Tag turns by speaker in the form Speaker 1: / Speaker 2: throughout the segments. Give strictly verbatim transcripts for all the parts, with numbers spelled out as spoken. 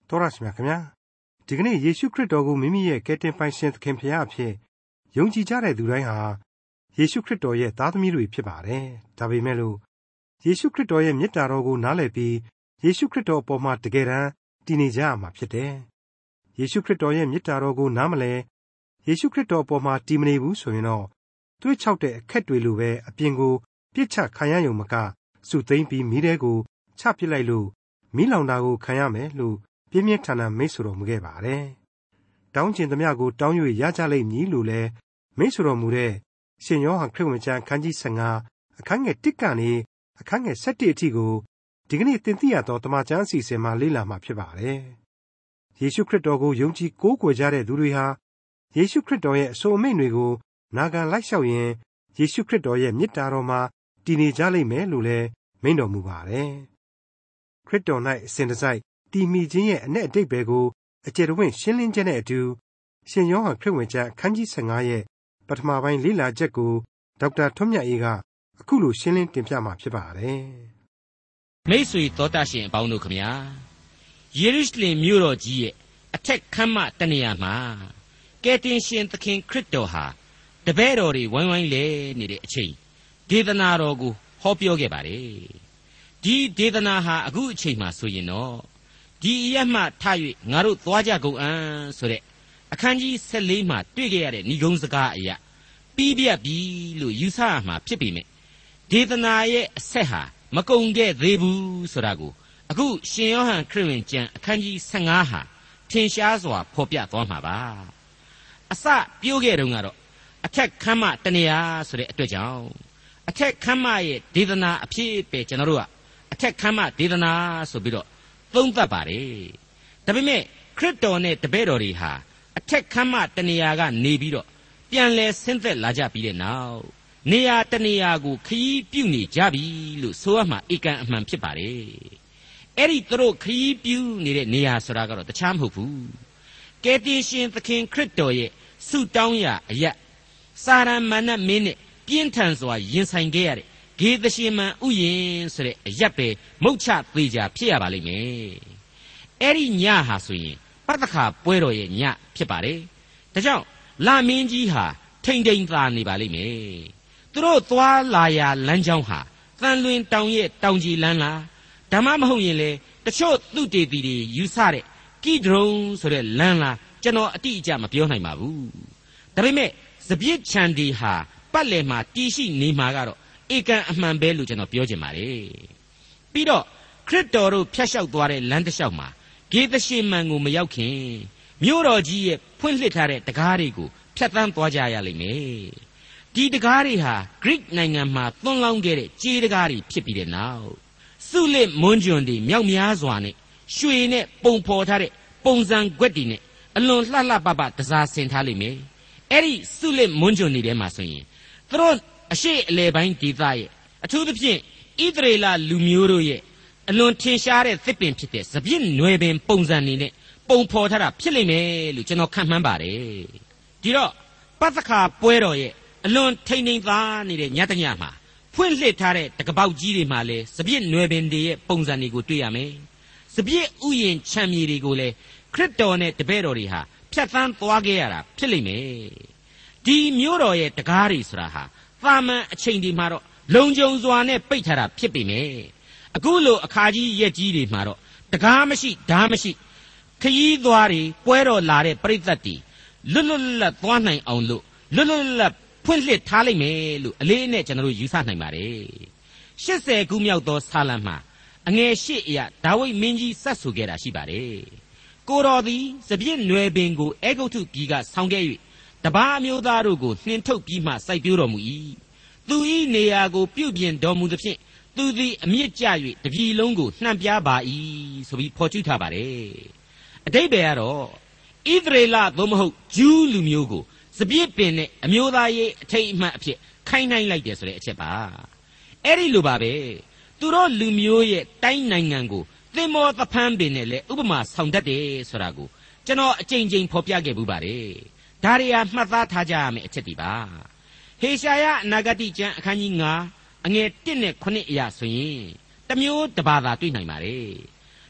Speaker 1: တော်ရရှိမြခင်ဗျာဒီကနေ့ယေရှုခရစ်တော်ကိုမိမိရဲ့ကယ်တင်ပိုင်ရှင်သခင်ဖခင်အဖြစ်ယုံကြည်ကြတဲ့သူတိုင်းဟာယေရှုခရစ်တော်ရဲ့သားသမီးတွေဖြစ်ပါတယ်ဒါပေမဲ့လို့ယေရှုခရစ်တော်ရဲ့မေတ္တာတော်ကိုနားလည်ပြီးယေရှုခရစ်တော်အပေါ်မှာတကယ်တမ်းတည်နေကြရမှာဖြစ်တယ်ယေရှုခရစ်တော်ရဲ့မေတ္တာတော်ကိုနားမလဲယေရှုခရစ်တော်အပေါ်မှာတည်မနေဘူးဆိုရင်တော့သွေးချောက်တဲ့အခက်တွေလိုပဲအပြင်ကိုပြစ်ချခံရယုံမကစုသိမ့်ပြီးမိတဲကိုချပစ်လိုက်လို့မိလောင်တာကိုခံရမယ်လို့ပြင်းပြင်းထန်ထန်မိတ်ဆိုတော်မူခဲ့ပါတယ်။တောင်းကျင်သမျှကိုတောင်း၍ရကြလိမ့်မည်လို့လည်းမိတ်ဆိုတော်မူတဲ့ရှင်ယောဟန်ခရစ်ဝင်ကျမ်းအခန်းကြီး၁၅အခန်းငယ်၁ကနေအခန်းငယ်၁၁အထိကိုဒီကနေ့သင်သိရသောတမန်ကျမ်းအစီအစဉ်မှာလေ့လာမှာဖြစ်ပါတယ်။ယေရှုခရစ်တော်ကိုယုံကြည်ကိုးကွယ်ကြတဲ့သူတွေဟာယေရှုခရစ်တော်ရဲ့အဆိုအမိန့်တွေကိုနာခံလိုက်လျှောက်ရင်ယေရှုခရစ်တော်ရဲ့မေတ္တာတော်မှာတည်နေကြလိမ့်မယ်လို့လည်းမိန့်တော်မူပါတယ်။ခရစ်တော်၌အစဉ်တစိုက်တည်မိခြင်းရဲ့အ내အတိတ်ပဲကိုအကျယ်တဝင့်ရှင်းလင်းခြင်းနဲ့အတူရှင်ယောဟန်ခရစ်ဝင်ကျမ်းအခန်းကြီး၁၅ရဲ့ပထမပိုင်းလေ့လာချက်ကိုဒေါက်တာထွန်းမြတ်အေးကအခုလိုရှင်းလင်းတင်ပြမှာဖြစ်ပါတယ်
Speaker 2: ။မိတ်ဆွေသောတာရှင်အပေါင်းတို့ခမညာယေရုရှလင်မြို့တော်ကြီးရဲ့အထက်ခန်းမတနေရာမှာကယ်တင်ရှင်သခင်ခရစ်တော်ဟာတပည့်တော်တွေဝိုင်းဝိုင်းလဲနေတဲ့အချိန်ဒေသနာတော်ကိုဟောပြောခဲ့ပါတယ်။ဒီဒေသနာဟာအခုအချိန်မှဆိုရင်တော့ဒီအရမှထ၍ငါတို့သွားကြကုန်အံ့ဆိုတဲ့အခန်းကြီး၁၄မှာတွေ့ကြရတဲ့ဏိဂုံးစကားအရာပြီးပြတ်ပြီလို့ယူဆရမှာဖြစ်ပေမဲ့ဒေသနာရဲ့အဆက်ဟာမကုန်ခဲ့သေးဘူးဆိုတာကိုအခုရှင်ယောဟန်ခရစ်ဝင်ကျမ်းအခန်းကြီး၁၅ဟာထင်ရှားစွာဖော်ပြသွားမှာပါအစပြောခဲ့တုန်းကတော့အထက်ခန်းမတနေရာဆိုတဲ့အတွက်ကြောင့်အထက်ခန်းမရဲ့ဒေသနာအဖြစ်ပဲကျွန်တော်တို့ကအထက်ခန်းမဒေသနာဆိုပြီးတော့သုံးသပ်ပါတယ်ဒါပေမဲ့ခရစ်တော်နဲ့တပည့်တော်တွေဟာအထက်ခန်းမတနေရာကနေပြီးတော့ပြန်လဲဆင်းသက်လာကြပြီးတဲ့နောက်နေရာတနေရာကိုခရီးပြုနေကြပြီလို့ဆိုရမှာဧကန်အမှန်ဖြစ်ပါတယ်အဲ့ဒီသူတို့ခရီးပြုနေတဲ့နေရာဆိုတာကတော့တခြားမဟုတ်ဘူးကယ်တင်ရှင်သခင်ခရစ်တော်ရဲ့ဆုတောင်းရာအရာစာရမဏေမင်းနဲ့ပြင်းထန်စွာရင်ဆိုင်ခဲ့ရတဲ့ဂေသရှင်မန်ဥယျင်ဆိုတဲ့အရပ်ပဲမုတ်ချသေးကြဖြစ်ရပါလိမ့်မယ်အဲ့ဒီညဟာဆိုရင်ပတ္တခါပွဲတော်ရဲ့ညဖြစ်ပါတယ်ဒါကြောင့်လာမင်းကြီးဟာထိန်ထိန်သာနေပါလိမ့်မယ်သူတို့သွားလာရာလမ်းကြောင်းဟာသံလွင်တောင်ရဲ့တောင်ကြီးလမ်းလားဓမ္မမဟုတ်ရင်လေတချို့သူတေတီတွေယူဆတဲ့ကိဒရုံဆိုတဲ့လမ်းလားကျွန်တော်အတိအကျမပြောနိုင်ပါဘူးဒါပေမဲ့စပြစ်ချန်ဒီဟာပတ်လည်မှာတည်ရှိနေမှာကတော့ဧကန်အမှန်ပဲလို့ကျွန်တော်ပြောချင်ပါတယ်ပြီးတော့ခရစ်တော်တို့ဖျက်လျှောက်သွားတဲ့လမ်းတစ်လျှောက်မှာဂေသရှင်မန်ကိုမရောက်ခင်မြို့တော်ကြီးရဲ့ဖွင့်လှစ်ထားတဲ့တကားတွေကိုဖျက်ဆီးသွားကြရလိမ့်မယ်ဒီတကားတွေဟာဂရိနိုင်ငံမှာသွန်းလောင်းခဲ့တဲ့ကြေးတကားတွေဖြစ်ပြီးတဲ့နောက်စုလစ်မွန်းကျွန်တွေမြောက်များစွာနဲ့ရွှေနဲ့ပုံဖော်ထားတဲ့ပုံစံကွက်တွေနဲ့အလွန်လှလှပပတစားဆင်ထားလိမ့်မယ်အဲ့ဒီစုလစ်မွန်းကျွန်တွေထဲမှာဆိုရင်သူတို့အရှိအလေပိုင်းဒေသရဲ့အထူးသဖြင့်ဣသရေလလူမျိုးတို့ရဲ့အလွန်ထင်ရှားတဲ့သစ်ပင်ဖြစ်တဲ့စပြစ်နွယ်ပင်ပုံစံနေနဲ့ပုံဖော်ထားတာဖြစ်လိမ့်မယ်လို့ကျွန်တော်ခန့်မှန်းပါတယ်ဒီတော့ပတ္တခါပွဲတော်ရဲ့အလွန်ထိန်ထိန်သားနေတဲ့ညတညမှာဖွင့်လှစ်ထားတဲ့တကပေါက်ကြီးတွေမှာလဲစပြစ်နွယ်ပင်တွေရဲ့ပုံစံတွေကိုတွေ့ရမယ်စပြစ်ဥယျင်ခြံမြေတွေကိုလဲခရစ်တော်နဲ့တပည့်တော်တွေဟာဖြတ်သန်းသွားခဲ့ရတာဖြစ်လိမ့်မယ်ဒီမျိုးတော်ရဲ့တကားတွေဆိုတာဟာသာမန်အချိန်ဒီမှာတော့လုံခြုံစွာနဲ့ပိတ်ထားတာဖြစ်ပေမဲ့အခုလိုအခါကြီးရက်ကြီးတွေမှာတော့တကားမရှိဓာမရှိခရီးသွားတွေပွဲတော်လာတဲ့ပရိသတ်တွေလွတ်လွတ်လပ်သွားနိုင်အောင်လို့လွတ်လွတ်လပ်ဖွင့်လှစ်ထားလိုက်မယ်လို့အလေးနဲ့ကျွန်တော်တို့ယူဆနိုင်ပါတယ်ရှစ်ဆယ်ခုမြောက်သောဆာလံမှာအငယ်ရှစ်အရာဒါဝိဒ်မင်းကြီးဆက်ဆိုခဲ့တာရှိပါတယ်ကိုတော်သည်စပြည့်နွယ်ပင်ကိုအေဂုတ်ထုပြည်ကဆောင်းခဲ့၍တပါးအမျိုးသားတို့ကိုနှင်ထုတ်ပြီးမှစိုက်ပျိုးတော်မူ၏သူ၏နေရာကိုပြုပြင်တော်မူသဖြင့်သူသည်အမြင့်ကျ၍တပြည်လုံးကိုနှံပြားပါ၏ဆိုပြီးဖော်ကျူးထားပါတယ်အတိတ်ပဲကတော့ဣသရေလသို့မဟုတ်ဂျူးလူမျိုးကိုစပြည့်ပင်နဲ့အမျိုးသားရေးအထိတ်အမှတ်အဖြစ်ခိုင်းနှိုင်းလိုက်တယ်ဆိုတဲ့အချက်ပါအဲ့ဒီလိုပါပဲသူတို့လူမျိုးရဲ့တိုင်းနိုင်ငံကိုသင်္ဘောသဖန်းပင်နဲ့လည်းဥပမာဆောင်တတ်တယ်ဆိုတာကိုကျွန်တော်အကြိမ်ကြိမ်ဖော်ပြခဲ့ပူပါတယ်ဒါတွေဟာမှတ်သားထားကြရမယ့်အချက်တွေပါဟေရှာယအနာဂတိကျမ်းအခန်းကြီး၅အငယ်၁နဲ့၇အရာဆိုရင်တစ်မျိုးတစ်ဘာသာတွေ့နိုင်ပါတယ်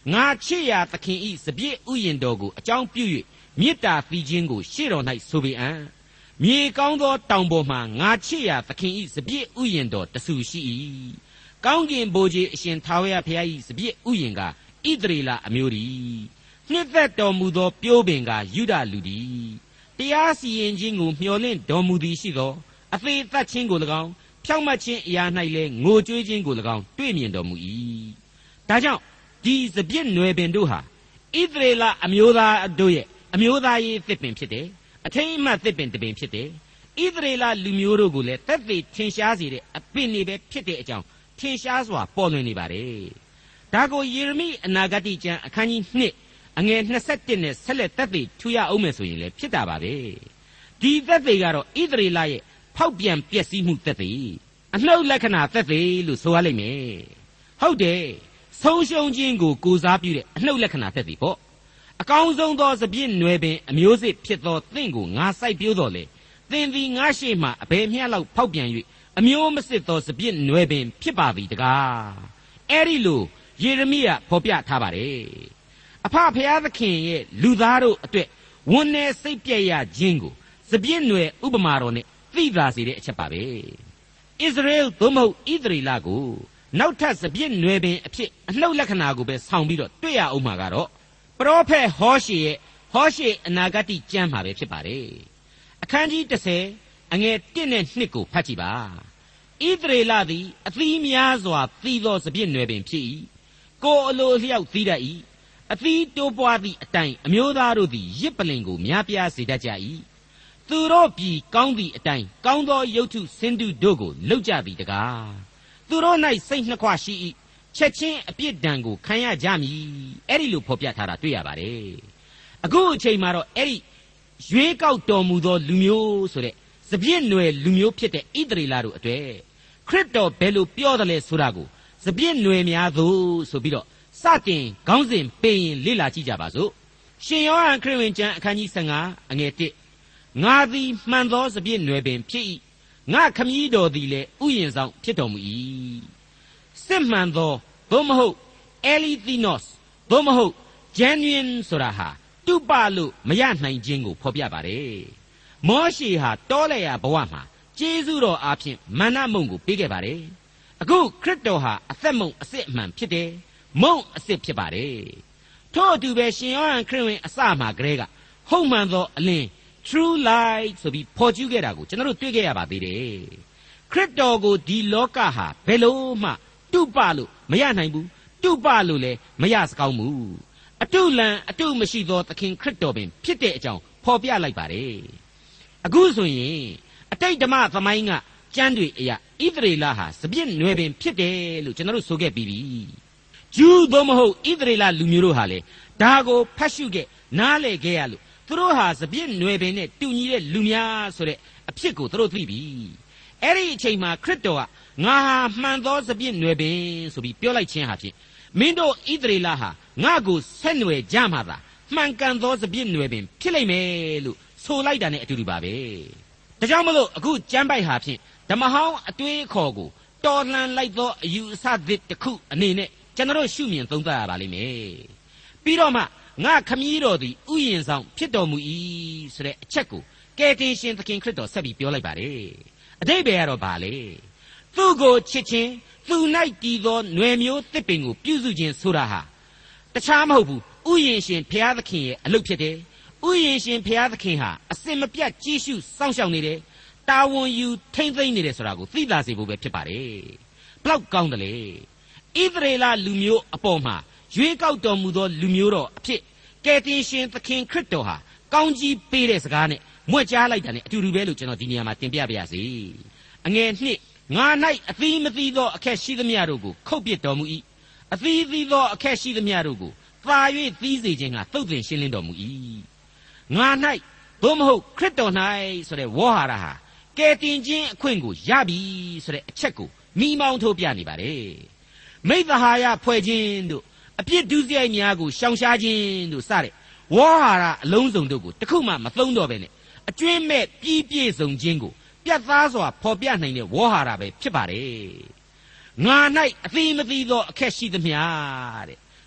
Speaker 2: ငါချစ်ရာသခင်ဤစပြည့်ဥယျာဉ်တော်ကိုအကြောင်းပြု၍မေတ္တာသီးခြင်းကိုရှေ့တော်၌ဆိုပေအံ့မြေကောင်းသောတောင်ပေါ်မှငါချစ်ရာသခင်ဤစပြည့်ဥယျာဉ်တော်တဆူရှိ၏ကောင်းကင်ဘိုးကြီးအရှင်ထာဝရဘုရားဤစပြည့်ဥယျာဉ်ကဣသရေလအမျိုးသည်နှစ်သက်တော်မူသောပြိုးပင်ကယုဒလူသည်တရားစီရင်ခြင်းကိုမျှော်လင့်တော်မူသည်ရှိသောအသေးသက်ခြင်းကို၎င်းဖြောင့်မတ်ခြင်းအရာ၌လည်းငိုကြွေးခြင်းကို၎င်းတွေ့မြင်တော်မူ၏ဒါကြောင့်ဒီစပြည့်နွယ်ပင်တို့ဟာဣသရေလအမျိုးသားတို့ရဲ့အမျိုးသားရေးသစ်ပင်ဖြစ်တယ်အထိမ်းအမှတ်သစ်ပင်တစ်ပင်ဖြစ်တယ်ဣသရေလလူမျိုးတို့ကိုလည်းသက်သေထင်ရှားစေတဲ့အပင်တွေပဲဖြစ်တဲ့အကြောင်းထင်ရှားစွာပေါ်လွင်နေပါတယ်ဒါကိုယေရမိအနာဂတိကျမ်းအခန်းကြီးနှစ်အငယ်၂၁နဲ့ဆက်လက်သက်သေထူရအောင်မယ်ဆိုရင်လည်းဖြစ်တာပါပဲဒီသက်သေကတော့ဣသရေလရဲ့ဖောက်ပြန်ပျက်စီးမှုသက်သေအနှုတ်လက္ခဏာသက်သေလို့ဆိုရလိမ့်မယ်ဟုတ်တယ်ဆုံးရှုံးခြင်းကိုကိုစားပြုတဲ့အနှုတ်လက္ခဏာသက်သေပေါ့အကောင်းဆုံးသောစပြည့်နွယ်ပင်အမျိုးစစ်ဖြစ်သောသင်ကိုငါစိုက်ပျိုးတော်လေသင်သည်ငါရှိမှအဘယ်မျှလောက်ဖောက်ပြန်၍အမျိုးမစစ်သောစပြည့်နွယ်ပင်ဖြစ်ပါသည်တကားအဲ့ဒီလိုယေရမိကဖော်ပြထားပါတယ်အဖဖျားသခင်ရဲ့လူသားတို့အတွက်ဝန်းနေစိတ်ပြည့်ရခြင်းကိုစပြည့်နွယ်ဥပမာတော်နဲ့သိသာစေတဲ့အချက်ပါပဲဣသရေလသို့မဟုတ်ဣသရေလကိုနောက်ထပ်စပြည့်နွယ်ပင်အဖြစ်အနှုတ်လက္ခဏာကိုပဲဆောင်ပြီးတော့တွေ့ရအောင်မှာကတော့ပရောဖက်ဟောရှေရဲ့ဟောရှေအနာဂတိကျမ်းမှာပဲဖြစ်ပါတယ်အခန်းကြီး၁၀အငယ်၁နဲ့၂ကိုဖတ်ကြည့်ပါဣသရေလသည်အသီးများစွာသီးသောစပြည့်နွယ်ပင်ဖြစ်၏ကိုယ်အလိုအလျောက်သီးတတ်၏အသီးတိုးပွားသည့်အတိုင်းအမျိုးသားတို့သည်ရစ်ပလင်ကိုများပြားစေတတ်ကြ၏သူတို့ပြည်ကောင်းသည့်အတိုင်းကောင်းသောရုပ်ထုဆင်းတုတို့ကိုလှုပ်ကြသည်တကားသူတို့၌စိတ်နှခွရှိ၏ချက်ချင်းအပြစ်ဒဏ်ကိုခံရကြမည်အဲ့ဒီလိုဖော်ပြထားတာတွေ့ရပါတယ်အခုအချိန်မှာတော့အဲ့ဒီရွေးကောက်တော်မူသောလူမျိုးဆိုတဲ့စပြည့်နွယ်လူမျိုးဖြစ်တဲ့ဣသရေလတို့အတွေ့ခရစ်တော်ဘယ်လိုပြောတယ်လဲဆိုတာကိုစပြည့်နွယ်များသို့ဆိုပြီးတော့စတင်ခေါင်းစဉ်ပေးရင်လေ့လာကြည့်ကြပါစို့ရှင်ယောဟန်ခရစ်ဝင်ကျမ်းအခန်းကြီး၁၅အငယ်၁ငါသည်မှန်သောစပြည့်နွယ်ပင်ဖြစ်၏ငါခမည်းတော်သည်လည်းဥယျာဉ်ဆောင်ဖြစ်တော်မူ၏စစ်မှန်သောသို့မဟုတ် Elithinos သို့မဟုတ် genuine ဆိုတာဟာတုပလို့မရနိုင်ခြင်းကိုဖော်ပြပါတယ်မောရှေဟာတောလဲရဘဝမှာကျေးဇူးတော်အားဖြင့်မာနမုံကိုပေးခဲ့ပါတယ်အခုခရစ်တော်ဟာအသက်မုံအစစ်အမှန်ဖြစ်တယ်မုံအစစ်ဖြစ်ပါတယ်ထို့အတူပဲရှင်ယောဟန်ခရစ်ဝင်အစမှာကလေးကဟုတ်မှန်သောအလင်း true light ဆိုပြီးဖော်ကျူးခဲ့တာကိုကျွန်တော်တို့တွေ့ခဲ့ရပါသေးတယ်ခရစ်တော်ကိုဒီလောကဟာဘယ်လို့မှတုပလို့မရနိုင်ဘူးတုပလို့လည်းမရစကောင်းဘူးအတုလံအတုမရှိသောသခင်ခရစ်တော်ပင်ဖြစ်တဲ့အကြောင်းဖော်ပြလိုက်ပါတယ်အခုဆိုရင်အတိတ်ဓမ္မသမိုင်းကကျမ်းတွေအရာဣသရေလဟာစပြည့်နွယ်ပင်ဖြစ်တယ်လို့ကျွန်တော်တို့ဆိုခဲ့ပြီးပြီဂျူးသို့မဟုတ်ဣသရေလလူမျိုးတို့ဟာလေဒါကိုဖတ်ရှုခဲ့နားလည်ခဲ့ရလို့သူတို့ဟာစပြည့်နွယ်ပင်နဲ့တူညီတဲ့လူများဆိုတဲ့အဖြစ်ကိုသူတို့သိပြီအဲ့ဒီအချိန်မှာခရစ်တော်ကငါဟာမှန်သောစပြည့်နွယ်ပင်ဆိုပြီးပြောလိုက်ခြင်းဟာဖြင့်မင်းတို့ဣသရေလဟာငါကိုဆက်နွယ်ကြမှာသာမှန်ကန်သောစပြည့်နွယ်ပင်ဖြစ်လိမ့်မယ်လို့ဆိုလိုက်တာနဲ့အတူတူပါပဲဒါကြောင့်မလို့အခုကျမ်းပိုက်ဟာဖြင့်ဓမ္မဟောင်းအတွေးအခေါ်ကိုတော်လှန်လိုက်သောအယူအဆသစ်တစ်ခုအနေနဲ့ကျွန်တော်ရှုမြင်သုံးသပ်ရပါလိမ့်မယ်ပြီးတော့မှငါခမည်းတော်သည်ဥယျာဉ်ဆောင်ဖြစ်တော်မူ၏ဆိုတဲ့အချက်ကိုကယ်တင်ရှင်သခင်ခရစ်တော်ဆက်ပြီးပြောလိုက်ပါတယ်အဓိပ္ပာယ်ကတော့ဘာလဲသူ့ကိုချစ်ခြင်းသူ၌တည်သောຫນွယ်မျိုးသစ်ပင်ကိုပြုစုခြင်းဆိုတာဟာတခြားမဟုတ်ဘူးဥယျာဉ်ရှင်ဘုရားသခင်ရဲ့အလုပ်ဖြစ်တယ်ဥယျာဉ်ရှင်ဘုရားသခင်ဟာအစင်မပြတ်ကြည့်ရှုစောင့်ရှောက်နေတယ်တာဝန်ယူထိမ့်သိမ့်နေတယ်ဆိုတာကိုသိသာစေဖို့ပဲဖြစ်ပါတယ်ဘလောက်ကောင်းတယ်လေဣသရေလလူမျိုးအပေါ်မှာရွေးကောက်တော်မူသောလူမျိုးတော်အဖြစ်ကယ်တင်ရှင်သခင်ခရစ်တော်ဟာကောင်းကြီးပေးတဲ့စကားနဲ့မွက်ကြားလိုက်တာနဲ့အတူတူပဲလို့ကျွန်တော်ဒီနေရာမှာတင်ပြပါရစေအငယ်နှစ်ငါ၌အသီးမသီးသောအခက်ရှိသမျှတို့ကိုခုတ်ပစ်တော်မူ၏အသီးသီးသောအခက်ရှိသမျှတို့ကိုသာ၍သီးစေခြင်းကသုတ်သင်ရှင်းလင်းတော်မူ၏ငါ၌သို့မဟုတ်ခရစ်တော်၌ဆိုတဲ့ဝေါ်ဟာရဟာကယ်တင်ခြင်းအခွင့်ကိုရပြီဆိုတဲ့အချက်ကိုမိမောင်းထိုးပြနေပါတယ်မိသဟာယဖွဲ့ခြင်းတို့အပြစ်ဒုစရိုက်များကိုရှောင်ရှားခြင်းတို့စတဲ့ဝေါ်ဟာရအလုံးစုံတို့ကိုတခုမှမသုံးတော့ပဲနဲ့အကျွင်းမဲ့ပြီးပြည့်စုံခြင်းကိုပြတ်သားစွာဖော်ပြနိုင်တဲ့ဝေါ်ဟာရပဲဖြစ်ပါတယ်ငါ၌အသီးမသီးသောအခက်ရှိသမျှတဲ့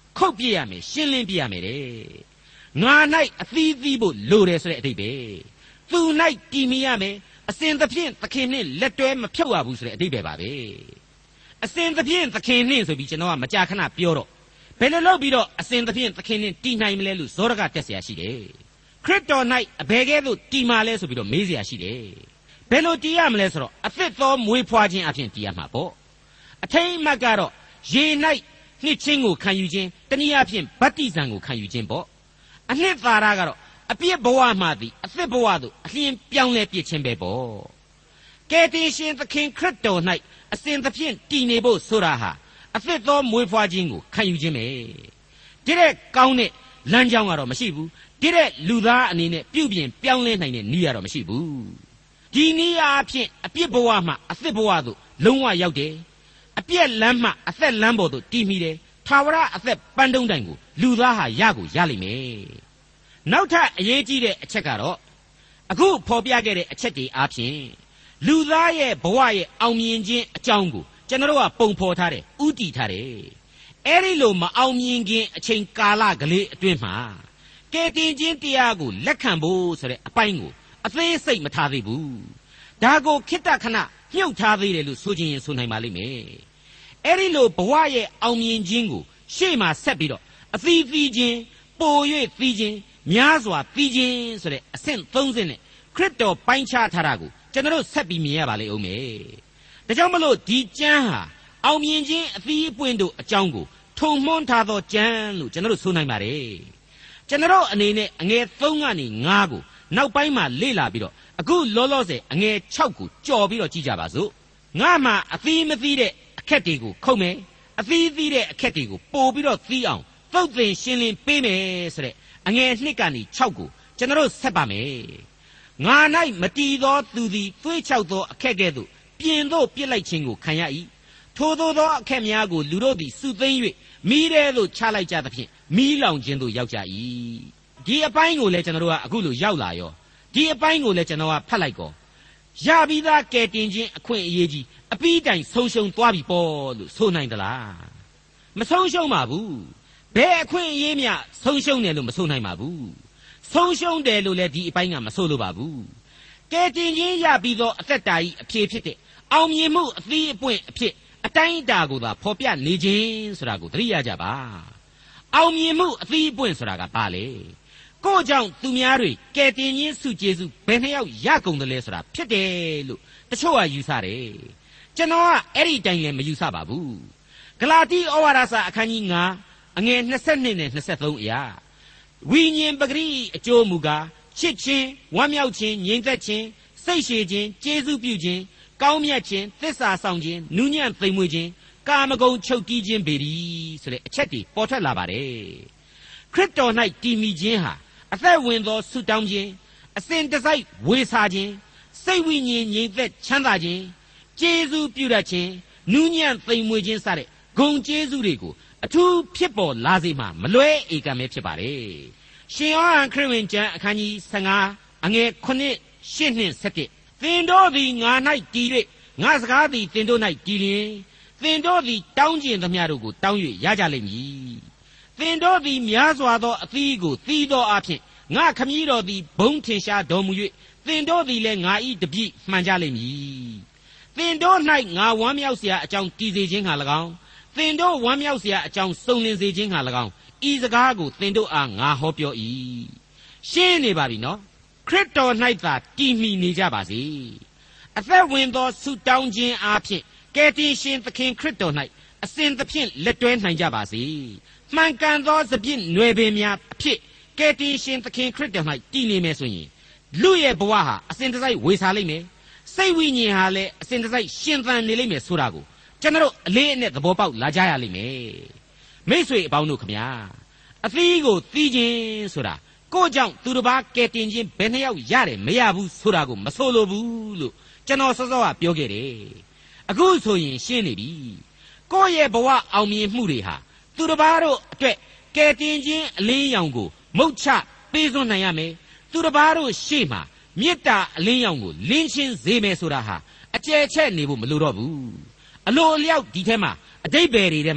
Speaker 2: ခုတ်ပြရမယ်ရှင်းလင်းပြရမယ်တဲ့ငါ၌အသီးသီးဖို့လိုတယ်ဆိုတဲ့အဓိပ္ပာယ်သူ၌တည်မြဲရမယ်အစဉ်သဖြင့်သခင်နှင့်လက်တွဲမဖြုတ်ရဘူးဆိုတဲ့အဓိပ္ပာယ်ပါပဲအစဉ်သဖြင့်သခင်နှင့်ဆိုပြီးကျွန်တော်ကမကြာခဏပြောတော့ဘယ်လိုလုပ်ပြီးတော့အစဉ်သဖြင့်သခင်နှင့်တည်နိုင်မလဲလို့ဇောရကတက်เสียရှိတယ်ခရစ်တော်၌အဘယ်ကဲ့သို့တည်မာလဲဆိုပြီးတော့မေးเสียရှိတယ်ဘယ်လိုတည်ရမလဲဆိုတော့အသစ်သောမွေးဖွားခြင်းအဖြစ်တည်ရမှာပေါ့အထိတ်အမှတ်ကတော့ရေ၌နှစ်ချင်းကိုခံယူခြင်းတနည်းအားဖြင့်ဗတ္တိဇံကိုခံယူခြင်းပေါ့အနှစ်သာရကတော့အပြစ်ဘဝမှသည်အသစ်ဘဝသို့အလျင်ပြောင်းလဲပြစ်ခြင်းပဲပေါ့ကယ်တင်ရှင်သခင်ခရစ်တော်၌အစဉ်သဖြင့်တည်နေဖို့ဆိုတာဟာအသစ်သောမွေးဖွားခြင်းကိုခံယူခြင်းပဲဒီတဲ့ကောင်းတဲ့လမ်းကြောင်းကတော့မရှိဘူးဒီတဲ့လူသားအနေနဲ့ပြုပြင်ပြောင်းလဲနိုင်တဲ့နည်းကတော့မရှိဘူးဒီနည်းအားဖြင့်အပြစ်ဘဝမှအသစ်ဘဝသို့လုံးဝရောက်တယ်အပြည့်လမ်းမှအသက်လမ်းပေါ်သို့တည်မိတယ်ထာဝရအသက်ပန်းတုံးတိုင်ကိုလူသားဟာရကိုရလိမ့်မယ်နောက်ထပ်အရေးကြီးတဲ့အချက်ကတော့အခုဖော်ပြခဲ့တဲ့အချက်တွေအားဖြင့်လူသားရဲ့ဘဝရဲ့အောင်မြင်ခြင်းအကြောင်းကိုကျွန်တော်တို့ကပုံဖော်ထားတယ်ဥတည်ထားတယ်အဲ့ဒီလိုမအောင်မြင်ခင်အချိန်ကာလကလေးအတွင်းမှာကယ်တင်ခြင်းတရားကိုလက်ခံဖို့ဆိုတဲ့အပိုင်းကိုအသေးစိတ်မထားသေးဘူးဒါကိုခိတ္တခဏမြုပ်ထားသေးတယ်လို့ဆိုခြင်းရင်ဆိုနိုင်ပါလိမ့်မယ်အဲ့ဒီလိုဘဝရဲ့အောင်မြင်ခြင်းကိုရှေ့မှာဆက်ပြီးတော့အသီးသီးခြင်းပို၍သီးခြင်းများစွာသီးခြင်းဆိုတဲ့အဆင့်သုံးဆင့်နဲ့ခရစ်တော်ပိုင်းခြားထားတာကိုကျွန်တော်ဆက်ပြီးမြင်ရပါလိမ့်ဦးမယ်ဒါကြောင့်မလို့ဒီကျမ်းဟာအောင်မြင်ခြင်းအသီးအပွင့်တို့အကြောင်းကိုထုံမှန်းထားသောကျမ်းလို့ကျွန်တော်ဆိုနိုင်ပါတယ်ကျွန်တော်အနေနဲ့အငယ်သုံးကနေငါးကိုနောက်ပိုင်းမှာလေ့လာပြီးတော့အခုလောလောဆယ်အငယ်၆ကိုကြော်ပြီးတော့ကြည့်ကြပါစို့ငါမှအသီးမသီးတဲ့အခက်တွေကိုခုတ်မယ်အသီးသီးတဲ့အခက်တွေကိုပို့ပြီးတော့သီးအောင်သုတ်သင်ရှင်းလင်းပေးမယ်ဆိုတဲ့အငယ်နှစ်ကနေ၆ကိုကျွန်တော်ဆက်ပါမယ်ငါ၌မတည်သောသူသည်သွေးချောက်သောအခက်ကဲ့သို့ပြင်သို့ပြစ်လိုက်ခြင်းကိုခံရ၏ထိုသို့သောအခက်များကိုလူတို့သည်စုသိမ်း၍မိထဲသို့ချလိုက်ကြသဖြင့်မိလောင်ခြင်းသို့ရောက်ကြ၏ဒီအပိုင်းကိုလည်းကျွန်တော်တို့ကအခုလိုရောက်လာရောဒီအပိုင်းကိုလည်းကျွန်တော်ကဖတ်လိုက်ကောရပြီးသားကယ်တင်ခြင်းအခွင့်အရေးကြီးအပီးတိုင်ဆုံးရှုံးသွားပြီပေါ့လို့ဆိုနိုင်သလားမဆုံးရှုံးပါဘူးဘယ်အခွင့်အရေးမျှဆုံးရှုံးတယ်လို့မဆိုနိုင်ပါဘူးဆုံးရှုံးတယ်လို့လည်းဒီအပိုင်းကမဆိုလိုပါဘူးကယ်တင်ခြင်းရပြီးသောအသက်တာ၏အဖြစ်ဖြစ်တဲ့အောင်မြင်မှုအသီးအပွင့်အဖြစ်အတိုင်းအတာကိုသာဖော်ပြနေခြင်းဆိုတာကိုသတိရကြပါအောင်မြင်မှုအသီးအပွင့်ဆိုတာကဘာလဲကို့ကြောင့်သူများတွေကယ်တင်ခြင်းစုကျေစုဘယ်နှယောက်ရကုန်တယ်လဲဆိုတာဖြစ်တယ်လို့တချို့ကယူဆတယ်ကျွန်တော်ကအဲ့ဒီတိုင်လည်းမယူဆပါဘူးဂလာတိဩဝါဒစာအခန်းကြီး၅အငယ်၂၂နဲ့၂၃အရာဝိညာဉ်ပဂရိအကျိုးမူကားချစ်ခြင်းဝမ်းမြောက်ခြင်းငြိမ်သက်ခြင်းစိတ်ရှည်ခြင်းကျေးဇူးပြုခြင်းကောင်းမြတ်ခြင်းသစ္စာဆောင်ခြင်းနူးညံ့သိမ်မွေ့ခြင်းကာမဂုဏ်ချုပ်တီးခြင်းပေသည်ဆိုတဲ့အချက်တွေပေါ်ထွက်လာပါတယ်ခရစ်တော်၌တည်မြဲခြင်းဟာအသက်ဝင်သောဆုတောင်းခြင်းအစဉ်တစိုက်ဝေစာခြင်းစိတ်ဝိညာဉ်ငြိမ်သက်ချမ်းသာခြင်းကျေးဇူးပြုတတ်ခြင်းနူးညံ့သိမ်မွေ့ခြင်းစတဲ့ဂုဏ်ကျေးဇူးတွေကိုအထူးဖြစ်ပေါ်လာစေမှာမလွဲဧကံပဲဖြစ်ပါတယ်ရှင်ယောဟန်ခရစ်ဝင်ကျမ်းအခန်းကြီး၁၅အငယ်၇ ၈နှင့်၁၁သင်တို့သည်ငါ၌တည်၍ငါစကားသည်သင်တို့၌တည်လျင်သင်တို့သည်တောင်းကျင်သမျှတို့ကိုတောင်း၍ရကြလိမ့်မည်သင်တို့သည်များစွာသောအသီးကိုသီးသောအဖြစ်ငါခမည်းတော်သည်ဘုံထင်ရှားတော်မူ၍သင်တို့သည်လည်းငါ၏တပည့်မှန်ကြလိမ့်မည်သင်တို့၌ငါဝမ်းမြောက်เสียအကြောင်းတည်စေခြင်းဟာ၎င်းသင်တို့ဝမ်းမြောက်เสียအကြောင်းစုံလင်စေခြင်းဟာ၎င်းဤစကားကိုသင်တို့အားငါဟောပြော၏ရှင်းနေပါပြီနော်ခရစ်တော်၌သာတည်မီနေကြပါစေအသက်ဝင်သောဆုတောင်းခြင်းအားဖြင့်ကယ်တင်ရှင်သခင်ခရစ်တော်၌အစဉ်သဖြင့်လက်တွဲနိုင်ကြပါစေမှန်ကန်သောစပြည့်နွယ်ပင်များအဖြစ်ကယ်တင်ရှင်သခင်ခရစ်တော်၌တည်နေမယ်ဆိုရင်လူရဲ့ဘဝဟာအစဉ်တစိုက်ဝေစားလိမ့်မယ်စိတ်ဝိညာဉ်ဟာလည်းအစဉ်တစိုက်ရှင်သန်နေလိမ့်မယ်ဆိုတာကိုကျွန်တော်အလေးအနက်သဘောပေါက်လာကြရလိမ့်မယ်မိတ်ဆွေအပေါင်းတို့ခမညာအသီးကိုသီးခြင်းဆိုတာကို့ကြောင့်သူတစ်ပါးကယ်တင်ခြင်းဘယ်နှယောက်ရတယ်မရဘူးဆိုတာကိုမဆိုလိုဘူးလို့ကျွန်တော်စောစောကပြောခဲ့တယ်အခုဆိုရင်ရှင်းနေပြီကိုယ့်ရဲ့ဘဝအောင်မြင်မှုတွေဟာသူတစ်ပါးတို့အတွက်ကယ်တင်ခြင်းအလင်းရောင်ကိုမုတ်ချပေးစွန့်နိုင်ရမယ်သူတစ်ပါးတို့ရှေ့မှာမေတ္တာအလင်းရောင်ကိုလင်းချင်းစေမယ်ဆိုတာဟာအကျယ်ချက်နေဖို့မလိုတော့ဘူးအလိုအလျောက်ဒီထဲမှာအတိတ်ဘယ်တွေထဲမှာ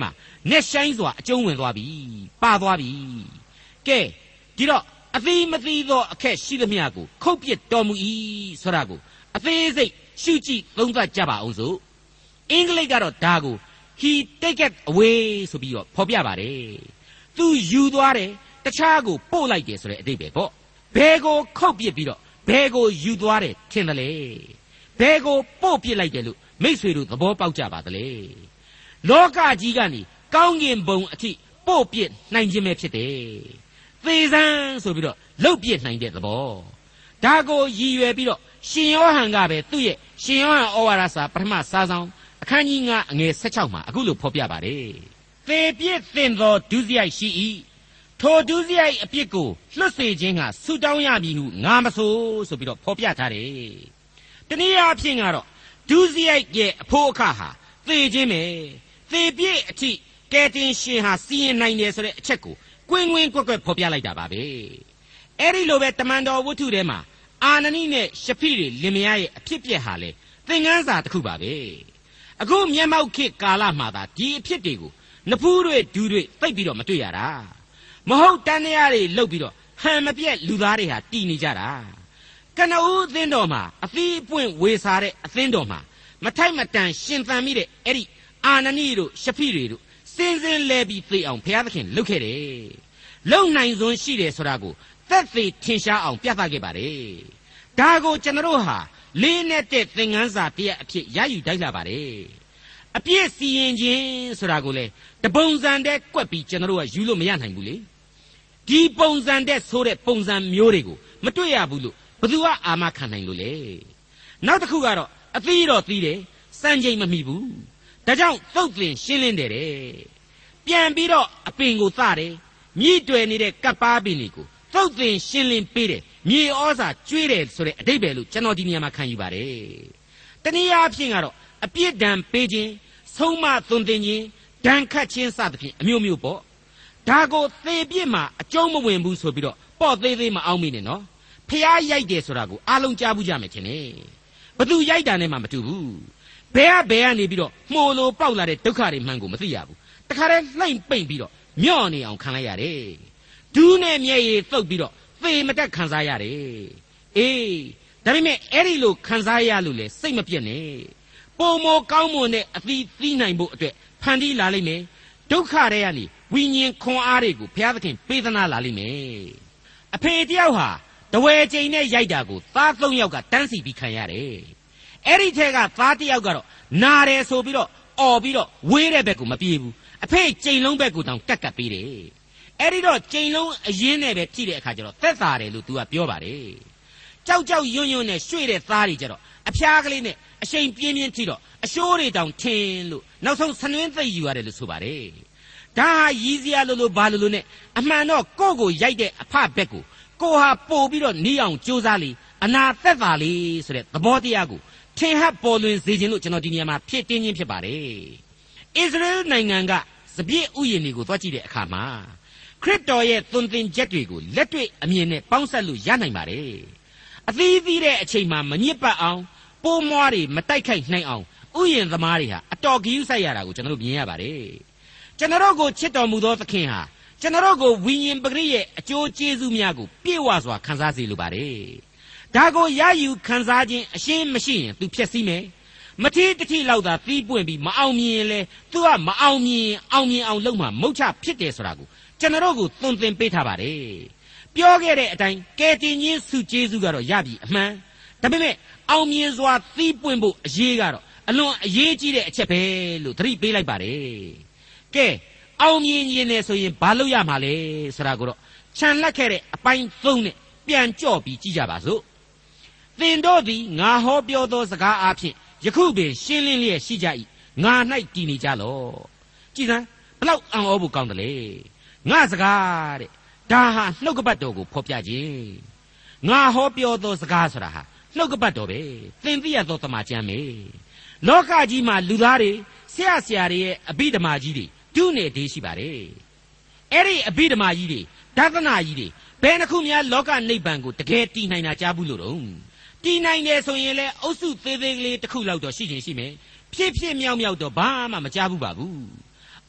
Speaker 2: နက်ရှိုင်းစွာအကျုံးဝင်သွားပြီပါသွားပြီကဲဒီတော့အသေးမသေးသောအခက်ရှိသမျှကိုခုတ်ပစ်တော်မူ၏ဆိုတာကိုအသေးစိတ်ရှုကြည့်သုံးသပ်ကြပါအောင်စို့အင်္ဂလိပ်ကတော့ဒါကို he take it away ဆိုပြီးတော့ဖော်ပြပါတယ်သူယူသွားတယ်တခြားကိုပို့လိုက်တယ်ဆိုတဲ့အဓိပ္ပာယ်ပေါ့ဘယ်ကိုခုတ်ပစ်ပြီးတော့ဘယ်ကိုယူသွားတယ်ထင်တယ်လေဘယ်ကိုပို့ပစ်လိုက်တယ်လို့မိษွေတို့သဘောပေါက်ကြပါသလဲလောကကြီးကနေကောင်းကင်ဘုံအထိပို့ပစ်နိုင်ခြင်းပဲဖြစ်တယ်သေစမ်းဆိုပြီးတော့လှုပ်ပစ်နိုင်တဲ့သဘောဒါကိုရည်ရွယ်ပြီးတော့ရှင်ယောဟန်ကပဲသူ့ရဲ့ရှင်ယောဟန်ဩဝါဒစာပထမစာဆောင်အခန်းကြီးငါအငယ်၁၆မှာအခုလိုဖော်ပြပါတယ်သေပြစ်သင်သောဒုစရိုက်ရှိ၏ထိုဒုစရိုက်အပြစ်ကိုလွတ်စေခြင်းကဆုတောင်းရမည်ဟုငါမဆိုဆိုပြီးတော့ဖော်ပြထားတယ်တနည်းအားဖြင့်ကတော့ဒုစရိုက်ရဲ့အဖို့အခါဟာသေခြင်းပဲသေပြစ်အထိကယ်တင်ရှင်ဟာစီရင်နိုင်တယ်ဆိုတဲ့အချက်ကိုကွင်းကွင်းကွက်ကွက်ဖော်ပြလိုက်တာပါပဲအဲ့ဒီလိုပဲတမန်တော်ဝတ္ထုထဲမှာအာနနိနဲ့ရှဖိတွေလင်မယားရဲ့အဖြစ်ပြက်ဟာလေသင်ခန်းစာတစ်ခုပါပဲအခုမျက်မှောက်ခေတ်ကာလမှာသာဒီအဖြစ်တွေကိုနဖူးတွေဒူးတွေသိပ်ပြီးတော့မတွေ့ရတာမဟုတ်တန်တရားတွေလှုပ်ပြီးတော့ဟန်မပြက်လူသားတွေဟာတည်နေကြတာကနဦးအသင်းတော်မှာအသီးအပွင့်ဝေစားတဲ့အသင်းတော်မှာမထိုက်မတန်ရှင်သန်မိတဲ့အဲ့ဒီအာနနိတို့ရှဖိတွေတို့စင်စင်လဲပြီးသိအောင်ဘုရားသခင်လုပ်ခဲ့တယ်လုံနိုင်စွန်းရှိတယ်ဆိုတာကိုသက်သေထင်ရှားအောင်ပြသခဲ့ပါတယ်ဒါကိုကျွန်တော်တို့ဟာလေးနဲ့တဲ့သင်ခန်းစာတရားအဖြစ်ရယူတိုက်လာပါတယ်အပြည့်စီရင်ခြင်းဆိုတာကိုလေတပုံစံတဲ့ကွက်ပြီးကျွန်တော်တို့ကယူလို့မရနိုင်ဘူးလေဒီပုံစံတဲ့ဆိုတဲ့ပုံစံမျိုးတွေကိုမတွေ့ရဘူးလို့ဘယ်သူကအာမခံနိုင်လို့လဲနောက်တစ်ခုကတော့အသီးတော့သီးတယ်စံချိန်မမိဘူးဒါကြောင့်သုတ်သင်ရှင်းလင်းတယ်တဲ့ပြန်ပြီးတော့အပင်ကိုသတယ်မြည်တွယ်နေတဲ့ကပ်ပါပင်တွေကိုသုတ်သင်ရှင်းလင်းပေးတယ်မြေဩဇာကျွေးတယ်ဆိုတဲ့အဓိပ္ပာယ်လို့ကျွန်တော်ဒီနေရာမှာခံယူပါတယ်တနည်းအားဖြင့်ကတော့အပြစ်ဒဏ်ပေးခြင်းဆုံးမသွန်သင်ခြင်းဒဏ်ခတ်ခြင်းစသဖြင့်အမျိုးမျိုးပေါ့ဒါကိုသေပြစ်မှာအကျုံးမဝင်ဘူးဆိုပြီးတော့ပေါ့သေးသေးမအောင်မိနဲ့နော်ဖျားရိုက်တယ်ဆိုတာကိုအားလုံးကြားဘူးကြမယ်ထင်တယ်ဘသူရိုက်တာနဲ့မှမတူဘူးဘယ်ကဘယ်ကနေပြီးတော့မှိုလိုပေါက်လာတဲ့ဒုက္ခတွေမှန်ကိုမသိရဘူးတခါတည်းလှိမ့်ပိတ်ပြီးတော့မြော့နေအောင်ခံလိုက်ရတယ်ဒူးနဲ့မျက်ရည်သုတ်ပြီးတော့သေမတက်ခံစားရတယ်အေးဒါပေမဲ့အဲ့ဒီလိုခံစားရလို့လေစိတ်မပြတ်နဲ့ပုံမောကောင်းမွန်တဲ့အသီးသီးနိုင်ဖို့အတွက်ဖန်တီးလာလိမ့်မယ်ဒုက္ခတွေကနေဝိညာဉ်ခွန်အားတွေကိုဘုရားသခင်ပေးသနာလာလိမ့်မယ်အဖေတယောက်ဟာတဝဲချိန်နဲ့ရိုက်တာကိုသားသုံးယောက်ကတန်းစီပြီးခံရတယ်အဲ့ဒီထဲကသားတစ်ယောက်ကတော့နာတယ်ဆိုပြီးတော့အော်ပြီးတော့ဝေးတဲ့ဘက်ကိုမပြေးဘူးအဖေချိန်လုံးဘက်ကိုတောင်ကက်ကပ်ပေးတယ်အဲ့ဒီတော့ချိန်လုံးအရင်နဲ့ပဲထိတဲ့အခါကျတော့သက်သာတယ်လို့ तू ကပြောပါတယ်ကြောက်ကြောက်ယွန်းယွန်းနဲ့ရွှေ့တဲ့သားတွေကျတော့အဖျားကလေးနဲ့အရှိန်ပြင်းပြင်းထိတော့အရှိုးတွေတောင်ထင်းလို့နောက်ဆုံးဆနွင်းသိပ်ယူရတယ်လို့ဆိုပါတယ်ဒါဟာရည်စရာလိုလိုဘာလိုလိုနဲ့အမှန်တော့ကိုယ့်ကိုရိုက်တဲ့အဖဘက်ကိုကိုဟာပို့ပြီးတော့နီးအောင်ကြိုးစားလေအနာသက်သာလေဆိုတဲ့သဘောတရားကိုထင်ဟပ်ပေါ်လွင်စေခြင်းလို့ကျွန်တော်ဒီနေရာမှာဖြစ်တင်းချင်းဖြစ်ပါတယ်ဣသရေလနိုင်ငံကစပြည့်ဥယျာဉ်တွေကိုသွားကြည့်တဲ့အခါမှာခရစ်တော်ရဲ့သွန်သင်ချက်တွေကိုလက်တွေ့အမြင်နဲ့ပေါင်းစပ်လို့ရနိုင်ပါတယ်အသီးသီးတဲ့အချိန်မှာမညစ်ပတ်အောင်ပိုးမွားတွေမတိုက်ခိုက်နိုင်အောင်ဥယျာဉ်သမားတွေဟာအတော်ဂရုစိုက်ရတာကိုကျွန်တော်တို့မြင်ရပါတယ်ကျွန်တော်တို့ကိုချစ်တော်မူသောသခင်ဟာကျွန်တော်တို့ကိုဝိညာဉ်ပဂရိရဲ့အကျိုးကျေးဇူးများကိုပြည့်ဝစွာခံစားစေလိုပါတယ်ဒါကိုရယူခံစားခြင်းအရှင်းမရှိရင်သူဖျက်ဆီးမယ်မထီးတထီလောက်သာသီးပွင့်ပြီးမအောင်မြင်ရင်လေသူကမအောင်မြင်အောင်မြင်အောင်လုပ်မှမုတ်ချဖြစ်တယ်ဆိုတာကိုကျွန်တော်တို့ကိုသွန်သင်ပေးထားပါတယ်ပြောခဲ့တဲ့အတိုင်းကယ်တင်ခြင်းစုကျေးဇူးကတော့ရပြီအမှန်ဒါပေမဲ့အောင်မြင်စွာသီးပွင့်ဖို့အရေးကတော့အလွန်အရေးကြီးတဲ့အချက်ပဲလို့သတိပေးလိုက်ပါတယ်ကဲအောင်မြင်ရင်လည်းဆိုရင်ဘာလုပ်ရမှာလဲဆိုတာကိုတော့ခြံလက်ခဲ့တဲ့အပိုင်းသုံးနဲ့ပြန်ကြော့ပြီးကြည့်ကြပါစို့သင်တို့သည်ငါဟောပြောသောစကားအားဖြင့်ယခုပင်ရှင်းလင်းလျက်ရှိကြ၏ငါ၌တည်နေကြလော့ကြည်စမ်းဘလောက်အံ့ဩဖို့ကောင်းတယ်လေငါစကားတဲ့ဒါဟာနှုတ်ကပတ်တော်ကိုဖော်ပြခြင်းငါဟောပြောသောစကားဆိုတာဟာနှုတ်ကပတ်တော်ပဲသင်သိရသောတမန်ကျမ်းပဲလောကကြီးမှာလူသားတွေဆရာဆရာတွေရဲ့အဘိဓမ္မာကြီးတွေဒုနေသေးရှိပါတယ်အဲ့ဒီအဘိဓမ္မာကြီးတွေဒါသနာကြီးတွေဘယ်နှခုများလောကနိဗ္ဗာန်ကိုတကယ်တည်နိုင်တာကြားဘူးလို့တော့တည်နိုင်တယ်ဆိုရင်လေအုပ်စုသေးသေးကလေးတစ်ခုလောက်တော့ရှိချင်းရှိမယ်ဖြစ်ဖြစ်မြောက်မြောက်တော့ဘာမှမကြားဘူးပါဘူး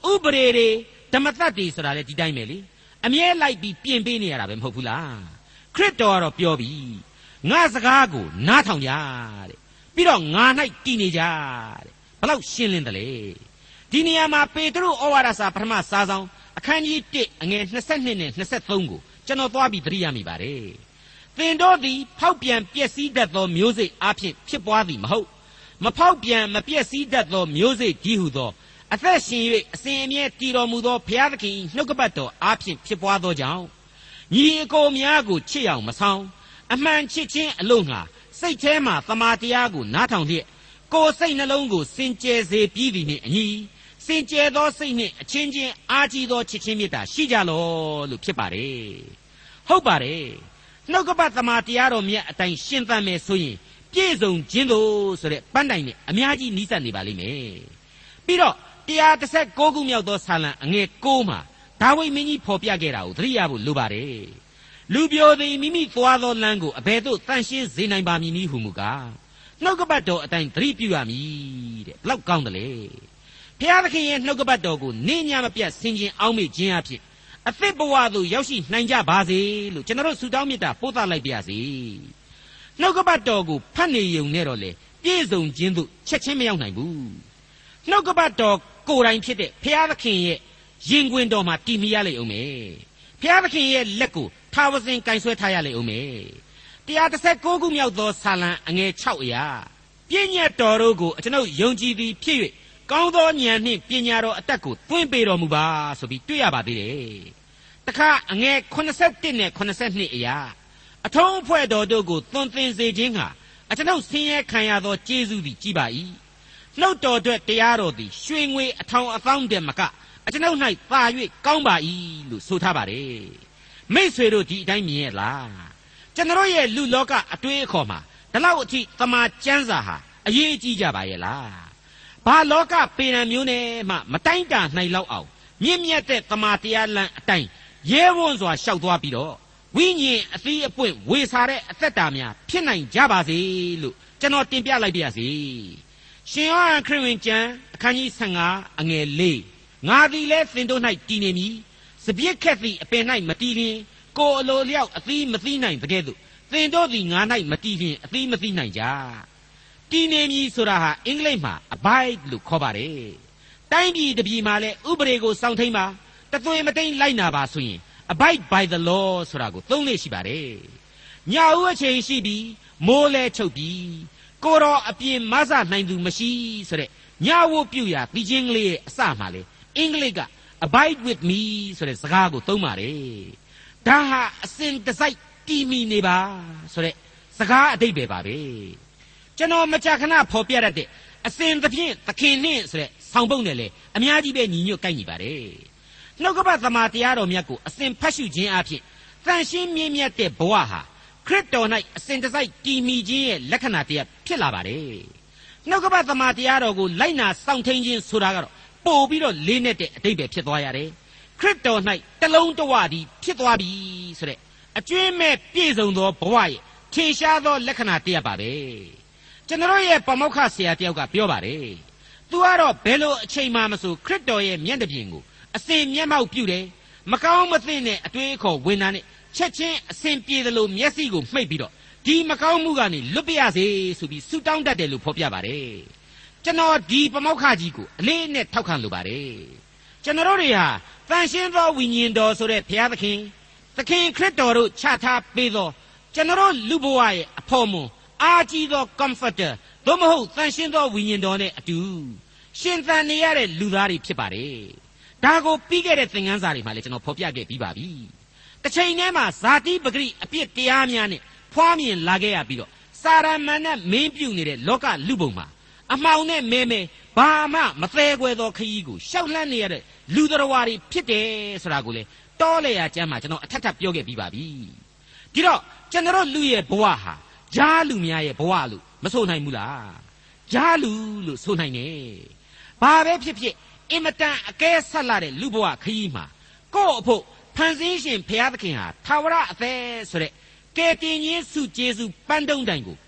Speaker 2: ဥပဒေတွေဓမ္မသတ်တွေဆိုတာလေဒီတိုင်းပဲလေအမြဲလိုက်ပြီးပြင်ပေးနေရတာပဲမဟုတ်ဘူးလားခရစ်တော်ကတော့ပြောပြီးငါစကားကိုနားထောင်ကြတဲ့ပြီးတော့ငါ၌တည်နေကြတဲ့ဘလောက်ရှင်းလင်းတယ်လေဒီနေရာမှာပေတရုဩဝါဒစာပထမစာဆောင်အခန်းကြီးတစ်အငယ်၂၂နဲ့၂၃ကိုကျွန်တော်သွားပြီးသတိရမိပါတယ်သင်တို့သည်ဖောက်ပြန်ပျက်စီးတတ်သောမျိုးစိတ်အဖြစ်ဖြစ်ပွားသည်မဟုတ်မဖောက်ပြန်မပျက်စီးတတ်သောမျိုးစိတ်ကြီးဟုသောအသက်ရှင်၍အစဉ်အမြဲတည်တော်မူသောဘုရားသခင်နှုတ်ကပတ်တော်အားဖြင့်ဖြစ်ပွားသောကြောင့်ညီအကိုများကိုချစ်အောင်မဆောင်အမှန်ချစ်ခြင်းအလို့ငှာစိတ်ထဲမှသမာတရားကိုနားထောင်လျက်ကိုယ်စိတ်နှလုံးကိုစင်ကြယ်စေပြီးသည်နှင့်အညီစင်ကြယ်သောစိတ်နှင့်အချင်းချင်းအားကြီးသောချစ်ချင်းမေတ္တာရှိကြလောလို့ဖြစ်ပါတယ်ဟုတ်ပါတယ်နှုတ်ကပတ်သမာတရားတော်မြတ်အတိုင်းရှင်းသမ်းမယ်ဆိုရင်ပြည့်စုံခြင်းတို့ဆိုတဲ့ပန်းတိုင်နဲ့အများကြီးနီးစပ်နေပါလိမ့်မယ်ပြီးတော့တရားတစ်ဆက်ကိုးခုမြောက်သောဆာလံအငယ်၉မှာဒါဝိဒ်မင်းကြီးဖော်ပြခဲ့တာကိုသတိရဖို့လိုပါတယ်လူပြိုသည်မိမိသွားသောလမ်းကိုအဘယ်သို့တန်ရှင်းစေနိုင်ပါမည်နည်းဟုမူကားနှုတ်ကပတ်တော်အတိုင်းသတိပြုရမည်တဲ့ဘလောက်ကောင်းတယ်လေဘုရားသခင်ရဲ့နှုတ်ကပတ်တော်ကိုနေညမပြတ်ဆင်ခြင်အောက်မေ့ခြင်းအဖြစ်အသစ်ဘဝသို့ရောက်ရှိနိုင်ကြပါစေလို့ကျွန်တော်တို့ဆုတောင်းမေတ္တာပို့သလိုက်ပါရစေနှုတ်ကပတ်တော်ကိုဖတ်နေရုံနဲ့တော့လေပြည့်စုံခြင်းသို့ချက်ချင်းမရောက်နိုင်ဘူးနှုတ်ကပတ်တော်ကိုယ်တိုင်ဖြစ်တဲ့ဘုရားသခင်ရဲ့ရင်ခွင်တော်မှာတည်မြဲရလိမ့်အောင်မယ်ဘုရားသခင်ရဲ့လက်ကိုထာဝစဉ်ကင်ဆွဲထားရလိမ့်အောင်မယ်တရားတစ်ဆက်ကိုးခုမြောက်သောဆာလံအငယ်၆အရာပြည့်ညတ်တော်တို့ကိုကျွန်ုပ်ယုံကြည်သည်ဖြစ်၍ကောင်းသောဉာဏ်နှင့်ပညာတော်အတတ်ကိုသွင်းပေးတော်မူပါဆိုပြီးတွေ့ရပါသေးတယ်တခါအငယ်၈၁နဲ့၈၂အရာအထုံးအဖွဲ့တော်တို့ကိုသွန်သင်စေခြင်းဟာအကျွန်ုပ်ဆင်းရဲခံရသောကျေးဇူးသည်ကြီးပါ၏နှုတ်တော်အတွက်တရားတော်သည်ရွှေငွေအထောင်အသောင်းတည်းမကအကျွန်ုပ်၌သာ၍ကောင်းပါ၏လို့ဆိုထားပါတယ်မိတ်ဆွေတို့ဒီအတိုင်းမြင်ရဲ့လားကျွန်တော်ရဲ့လူလောကအတွေးအခေါ်မှာဒီလောက်အထိသမာကျမ်းစာဟာအရေးကြီးကြပါရဲ့လားဘာလောကပေရန်မျိုးနဲ့မှမတိုင်းတာနိုင်လောက်အောင်မြင့်မြတ်တဲ့သမာတရားလမ်းအတိုင်းရဲဝံ့စွာရှောက်သွားပြီးတော့ဝိညာဉ်အသီးအပွင့်ဝေစားတဲ့အသက်တာများဖြစ်နိုင်ကြပါစေလို့ကျွန်တော်တင်ပြလိုက်ပါရစေရှင်ယောဟန်ခရစ်ဝင်ကျမ်းအခန်းကြီး၁၅အငယ်၄ငါသည်လည်းသင်တို့၌တည်နေမည်စပြစ်ခက်သည့်အပင်၌မတည်လျင်ကိုယ်အလိုလျောက်အသီးမသီးနိုင်တကဲ့သို့သင်တို့သည်ငါ၌မတည်လျင်အသီးမသီးနိုင်ကြတည်နေမည်ဆိုတာဟာအင်္ဂလိပ်မှာ abide လို့ခေါ်ပါတယ်တိုင်းပြည်တစ်ပြည်မှာလည်းဥပဒေကိုစောင့်ထိန်ပါတသွေမတိန်လိုက်နာပါဆိုရင် abide by the law ဆိုတာကိုသုံးလေ့ရှိပါတယ်ညဦးအချိန်ရှိပြီးမိုးလဲချုပ်ပြီးကိုတော်အပြင်မဆနိုင်သူမရှိဆိုတဲ့ညဝတ်ပြုရာပြီးချင်းကလေးရဲ့အစမှာလေအင်္ဂလိပ်က abide with me ဆိုတဲ့စကားကိုသုံးပါတယ်ဒါဟာအစဉ်တစိုက်တည်မီနေပါဆိုတဲ့စကားအဓိပ္ပာယ်ပါပဲကျွန်တော်မကြာခဏဖော်ပြရတဲ့အစဉ်သဖြင့်သခင်နှင့်ဆိုတဲ့ဆောင်းပုတ်နဲ့လေအများကြီးပဲညီညွတ်ကိုက်ညီပါတယ်နှုတ်ကပတ်သမာတရားတော်မြတ်ကိုအစဉ်ဖတ်ရှုခြင်းအပြင်တန်ရှင်းမြင့်မြတ်တဲ့ဘဝဟာခရစ်တော်၌အစဉ်တစိုက်တည်မီခြင်းရဲ့လက္ခဏာတရားဖြစ်လာပါတယ်နှုတ်ကပတ်သမာတရားတော်ကိုလိုက်နာစောင့်ထိန်ခြင်းဆိုတာကတော့ပို့ပြီးတော့လေးနက်တဲ့အဓိပ္ပာယ်ဖြစ်သွားရတယ်ခရစ်တော်၌တလုံးတဝတည်းဖြစ်သွားပြီဆိုတဲ့အကျွမ်းမဲ့ပြည့်စုံသောဘဝရဲ့ထင်ရှားသောလက္ခဏာတရားပါပဲကျွန်တော်ရဲ့ပမောက္ခဆရာတယောက်ကပြောပါတယ်သူကတော့ဘယ်လိုအချိန်မှမဆိုခရစ်တော်ရဲ့မျက်နှာပြင်ကိုအစဉ်မျက်မှောက်ပြုတယ်မကောင်းမသင့်တဲ့အတွေးအခေါ်ဝင်တာနဲ့ချက်ချင်းအစဉ်ပြေသလိုမျက်စိကိုမှိတ်ပြီးတော့ဒီမကောင်းမှုကနေလွတ်ပြရစေဆိုပြီးဆုတောင်းတတ်တယ်လို့ဖော်ပြပါတယ်ကျွန်တော်ဒီပမောက္ခကြီးကိုအလေးနဲ့ထောက်ခံလိုပါတယ်ကျွန်တော်တွေဟာတန်ရှင်းသောဝိညာဉ်တော်ဆိုတဲ့ဘုရားသခင်သခင်ခရစ်တော်တို့ချထားပေးသောကျွန်တော်လူဘဝရဲ့အဖို့မွန်အာကြီးသော comforter သို့မဟုတ်တန်ရှင်းသောဝိညာဉ်တော်နဲ့အတူရှင်သန်နေရတဲ့လူသားတွေဖြစ်ပါတယ်ဒါကိုပြီးခဲ့တဲ့သင်ခန်းစာတွေမှာလည်းကျွန်တော်ဖော်ပြခဲ့ပြီးပါပြီတစ်ချိန်တည်းမှာဇာတိပဂရိအပြစ်တရားများနဲ့ဖွားမြင်လာခဲ့ရပြီးတော့စာရမဏနဲ့မင်းပြုတ်နေတဲ့လောကလူပုံမှာအမှောင်နဲ့မဲမဲဘာမှမသေးခွဲသောခရီးကိုရှောက်လှမ်းနေရတဲ့လူတော်ဝါတွေဖြစ်တယ်ဆိုတာကိုလေတောလေရာကျမ်းမှာကျွန်တော်အထက်ထပ်ပြောခဲ့ပြီးပါပြီဒီတော့ကျွန်တော်လူရဲ့ဘဝဟာဂျားလူများရဲ့ဘဝလို့မဆိုနိုင်ဘူးလားဂျားလူလို့ဆိုနိုင်တယ်ဘာပဲဖြစ်ဖြစ်အင်မတန်အကဲဆက်လာတဲ့လူဘဝခရီးမှာကိုယ့်အဖို့ဖန်ဆင်းရှင်ဘုရားသခင်ဟာထာဝရအသက်ဆိုတဲ့ကယ်တင်ခြင်းစုကျေးဇူးပန်းတုံးတိုင်ကို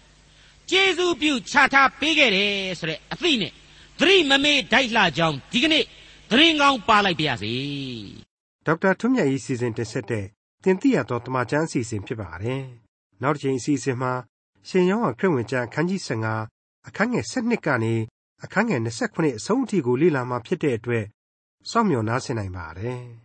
Speaker 2: ကျေးဇူးပြုချထားပေးခဲ့တယ်ဆိုတဲ့အသိနဲ့သတိမမေ့ဒိုက်လှကြောင်းဒီကနေ့သတင်းကောင်းပါလိုက်ပါရစေ
Speaker 1: ဒေါက်တာထွန်းမြတ်၏စီစဉ်တင်ဆက်တဲ့တင်ပြရသောတမချန်းအစီအစဉ်ဖြစ်ပါတယ်နောက်တစ်ချိန်အစီအစဉ်မှာရှင်ယောဟန်ခရစ်ဝင်ကျမ်းအခန်းကြီး၁၅အခန်းငယ်၁၂ကနေအခန်းငယ်၂၉အဆုံးအထိကိုလေ့လာမှာဖြစ်တဲ့အတွက်စောင့်မျှော်နားဆင်နိုင်ပါတယ်